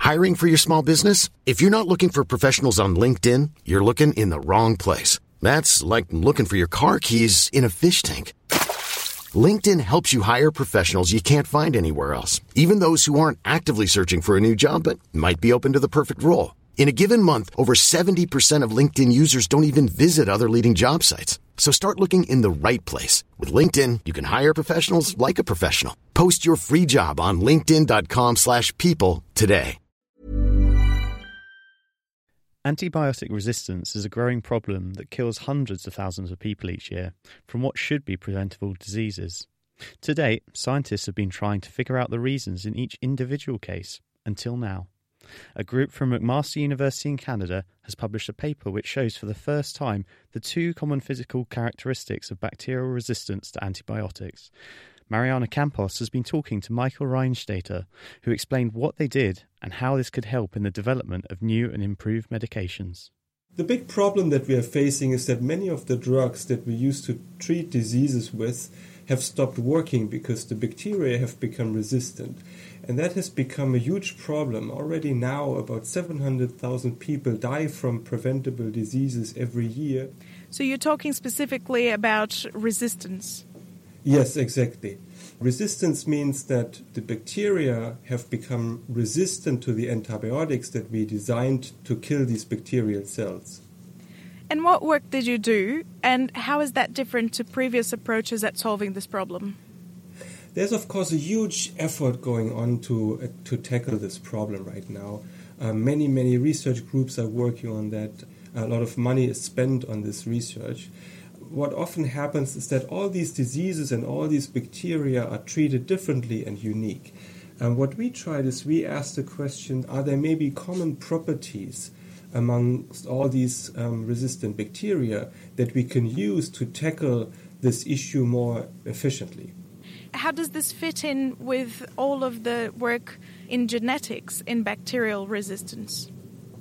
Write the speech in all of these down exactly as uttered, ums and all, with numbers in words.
Hiring for your small business? If you're not looking for professionals on LinkedIn, you're looking in the wrong place. That's like looking for your car keys in a fish tank. LinkedIn helps you hire professionals you can't find anywhere else, even those who aren't actively searching for a new job but might be open to the perfect role. In a given month, over seventy percent of LinkedIn users don't even visit other leading job sites. So start looking in the right place. With LinkedIn, you can hire professionals like a professional. Post your free job on linkedin.com slash people today. Antibiotic resistance is a growing problem that kills hundreds of thousands of people each year from what should be preventable diseases. To date, scientists have been trying to figure out the reasons in each individual case, until now. A group from McMaster University in Canada has published a paper which shows for the first time the two common physical characteristics of bacterial resistance to antibiotics. Mariana Campos has been talking to Michael Reinstater, who explained what they did and how this could help in the development of new and improved medications. The big problem that we are facing is that many of the drugs that we used to treat diseases with have stopped working because the bacteria have become resistant. And that has become a huge problem. Already now, about seven hundred thousand people die from preventable diseases every year. So you're talking specifically about resistance? Yes, exactly. Resistance means that the bacteria have become resistant to the antibiotics that we designed to kill these bacterial cells. And what work did you do, and how is that different to previous approaches at solving this problem? There's, of course, a huge effort going on to uh, to tackle this problem right now. Uh, many, many research groups are working on that. A lot of money is spent on this research. What often happens is that all these diseases and all these bacteria are treated differently and unique. And what we tried is we asked the question, are there maybe common properties amongst all these um, resistant bacteria that we can use to tackle this issue more efficiently? How does this fit in with all of the work in genetics in bacterial resistance?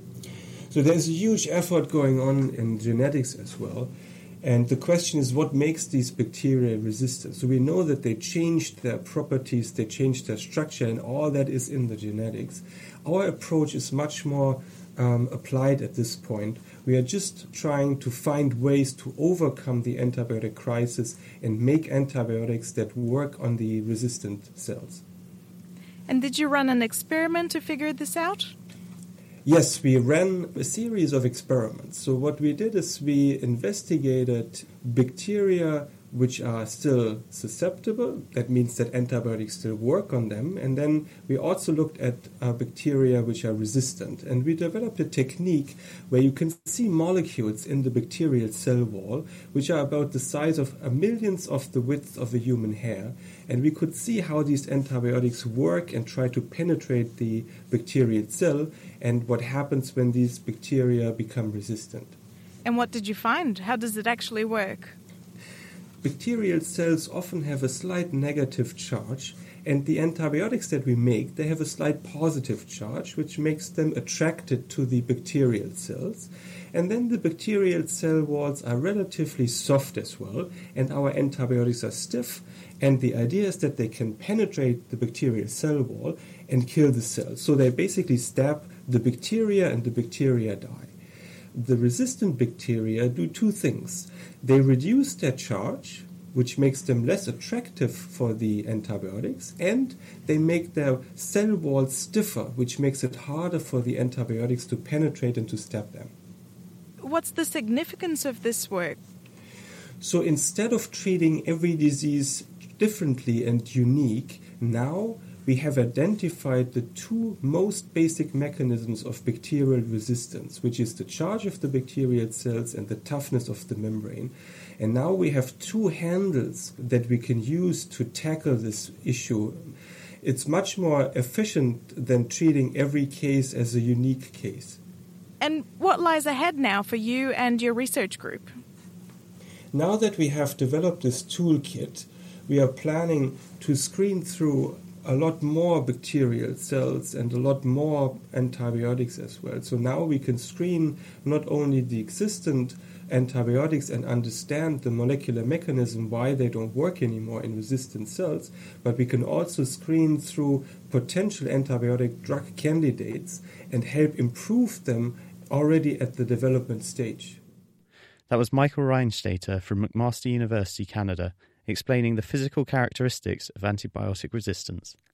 So there's a huge effort going on in genetics as well. And the question is, what makes these bacteria resistant? So we know that they changed their properties, they changed their structure, and all that is in the genetics. Our approach is much more um, applied at this point. We are just trying to find ways to overcome the antibiotic crisis and make antibiotics that work on the resistant cells. And did you run an experiment to figure this out? Yes, we ran a series of experiments. So what we did is we investigated bacteria which are still susceptible. That means that antibiotics still work on them. And then we also looked at uh, bacteria which are resistant. And we developed a technique where you can see molecules in the bacterial cell wall which are about the size of a millionth of the width of a human hair. And we could see how these antibiotics work and try to penetrate the bacterial cell and what happens when these bacteria become resistant. And what did you find? How does it actually work? Bacterial cells often have a slight negative charge, and the antibiotics that we make, they have a slight positive charge, which makes them attracted to the bacterial cells. And then the bacterial cell walls are relatively soft as well, and our antibiotics are stiff, and the idea is that they can penetrate the bacterial cell wall and kill the cells. So they basically stab the bacteria, and the bacteria die. The resistant bacteria do two things. They reduce their charge, which makes them less attractive for the antibiotics, and they make their cell walls stiffer, which makes it harder for the antibiotics to penetrate and to stab them. What's the significance of this work? So instead of treating every disease differently and unique, now we have identified the two most basic mechanisms of bacterial resistance, which is the charge of the bacterial cells and the toughness of the membrane. And now we have two handles that we can use to tackle this issue. It's much more efficient than treating every case as a unique case. And what lies ahead now for you and your research group? Now that we have developed this toolkit, we are planning to screen through a lot more bacterial cells and a lot more antibiotics as well. So now we can screen not only the existent antibiotics and understand the molecular mechanism why they don't work anymore in resistant cells, but we can also screen through potential antibiotic drug candidates and help improve them already at the development stage. That was Michael Reinstater from McMaster University, Canada, explaining the physical characteristics of antibiotic resistance.